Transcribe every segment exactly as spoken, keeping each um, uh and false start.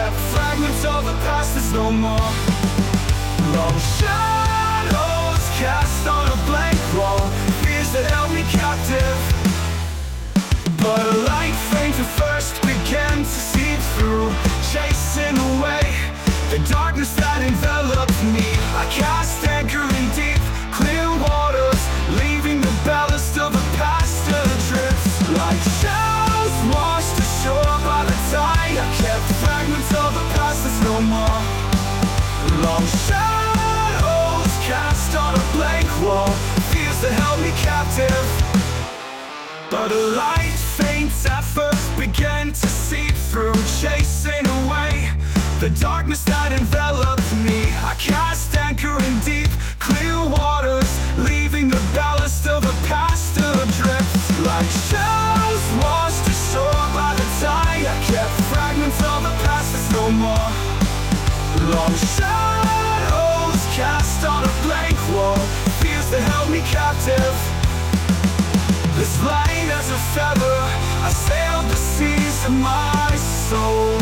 kept fragments of the past. There's no more. Long shadows cast on a blank wall, fears that held me captive. But a light flame to first began to seep through, chasing away the darkness that enveloped me. I cast anchor in deep, clear waters, leaving the ballast of the past adrift. Like shells washed ashore by the tide, I kept fragments of the past. There's no more. Long shadows cast on a blank wall, fears that held me captive. But a light faint at first began to seep through, chasing away the darkness that enveloped me. I cast anchor in deep, clear waters, leaving the ballast of a past adrift. Like shells washed ashore by the tide, I kept fragments of the past. There's no more. Long shadows cast on a blank wall, fears that held me captive. This light as a feather, I sailed the seas of my soul,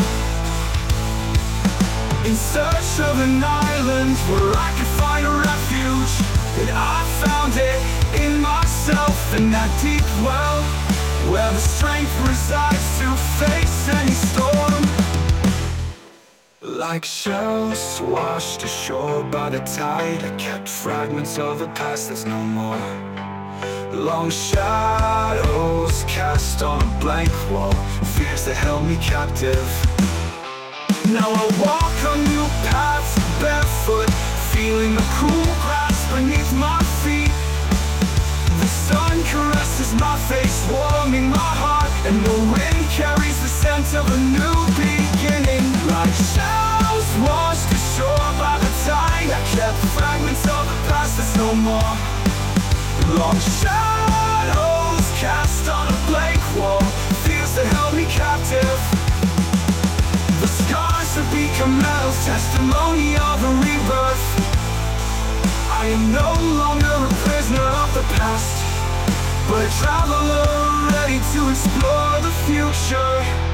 in search of an island where I could find a refuge. And I found it in myself, in that deep well, where the strength resides to face any storm. Like shells washed ashore by the tide, I kept fragments of the past. There's no more. Long shadows cast on a blank wall, fears that held me captive. Now I walk on new paths barefoot, feeling the cool grass beneath my feet. The sun caresses my face, warming my heart, and the wind carries the scent of a new beginning. Like shells washed ashore by the tide, I kept fragments of the past. There's no more. Long shadows cast on a blank wall, fears that held me captive. The scars have become metals, testimony of a rebirth. I am no longer a prisoner of the past, but a traveler ready to explore the future.